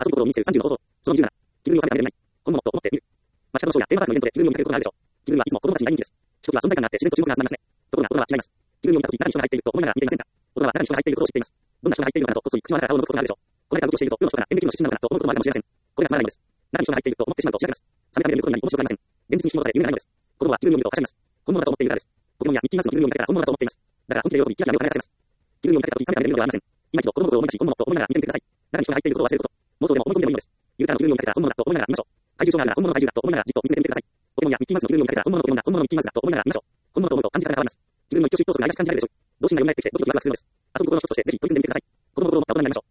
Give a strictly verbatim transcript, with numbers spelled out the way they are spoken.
遊び心を見せるさんじゅうの弟。その理由なら、気分を冷められない。本物と思っている。街角のショーやテーマパークのイベントで気分を見かけることがあるでしょう。気分はいつも子供たちに大人気です。一つは存在感があって自然と注目が集まりますね。ところが大人は違います。気分を見たとき中に人が入っていると思いながら見ていませんか。大人は中に人が入っていることを知っています。どんな人が入っているのかなとこっそり口の中から顔を覗くことがあるでしょう。これら動きをしていると世の人から演劇の出身なのかなと思うこともあるかもしれません。これがつまらないのです。中に人が入っていると思ってしまうとしらけます。冷めた目で見ることに何も面白くありません。現実に引き戻され夢がないのです。子供は気分を見るとはしゃぎます。本物だと思っているからです。ポケモンやミッキーマウスの気分を見たから本物だと思っています。だから本気で喜びキラキラ目を輝かせます。気分を見かけたとき冷めた目で見るのではありません。今一度子供の頃を思い出し本物と思いながら見てみてください。中に人が入っていることを忘れること。妄想でも思い込んでもいいのです。ゆうたらの気分を見かけたら本物だと思いながら見ましょう。怪獣ショーがあるなら本物の怪獣だと思いながらじっと見つめてみてください。ポケモンやミッキーマウスの気分を見かけたら本物のポケモンだ、本物のミッキーマウスだと思いながら見ましょう。本物と思うと感じ方が変わります。自分の一挙手一投足が怪しく感じられるでしょう。童心が蘇ってきてドキドキワクワクするのです。遊ぶ心の一つとしてぜひ取り組んでみてください。子供の頃を持った大人になりましょう。